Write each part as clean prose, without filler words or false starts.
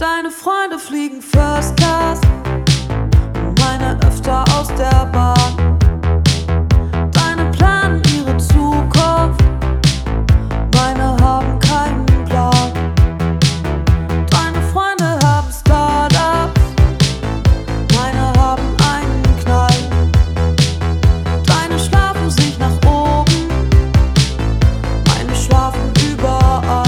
Deine Freunde fliegen First Class, meine öfter aus der Bahn. Deine planen ihre Zukunft, meine haben keinen Plan. Deine Freunde haben Startups, meine haben einen Knall. Deine schlafen sich nach oben, meine schlafen überall.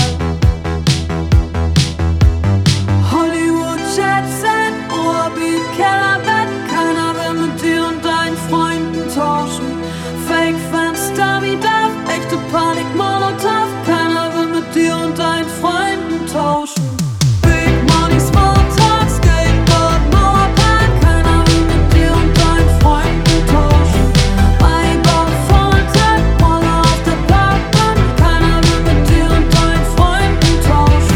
Hollywood, Jetset, Orbit, Kellerbett, keiner will mit dir und deinen Freunden tauschen. Fake Fans, Dummy Duff, echte Panik, Molotov, keiner will mit dir und deinen Freunden tauschen. Big Money, Small Talk, Skateboard, Mauerpark, keiner will mit dir und deinen Freunden tauschen. Maybach, Volltag, Roller auf der Parkbank, keiner will mit dir und deinen Freunden tauschen.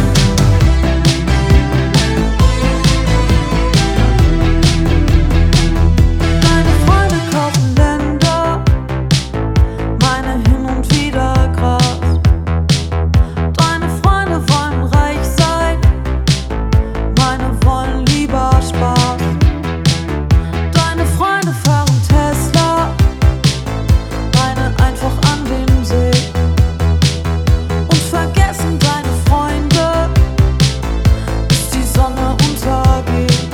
Deine Freunde kaufen Länder, meine hin und wieder Gras. Deine Freunde wollen reich sein, meine wollen lieber Spaß. Deine Freunde fahren Tesla, meine einfach an den See. Und vergessen deine Freunde, bis die Sonne untergeht.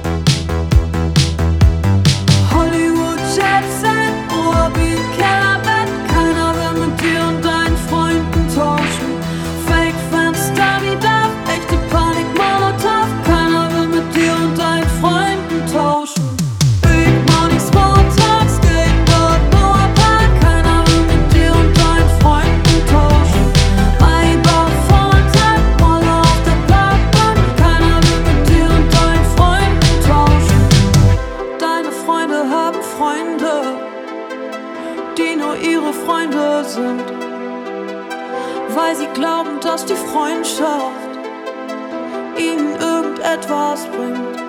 Hollywood, Jetset, Orbit, Kellerbett, keiner will mit dir und deinen Freunden tauschen. Fake Fans, Dummy Duff, echte Panik, Molotov, keiner will mit dir und deinen Freunden tauschen. Big Money, Small Talk, Skateboard, Mauerpark, keiner will mit dir und deinen Freunden tauschen. Maybach, Volltag, Roller auf der Parkbank, keiner will mit dir und deinen Freunden tauschen. Deine Freunde haben Freunde, die nur ihre Freunde sind, weil sie glauben, dass die Freundschaft ihnen irgendetwas bringt.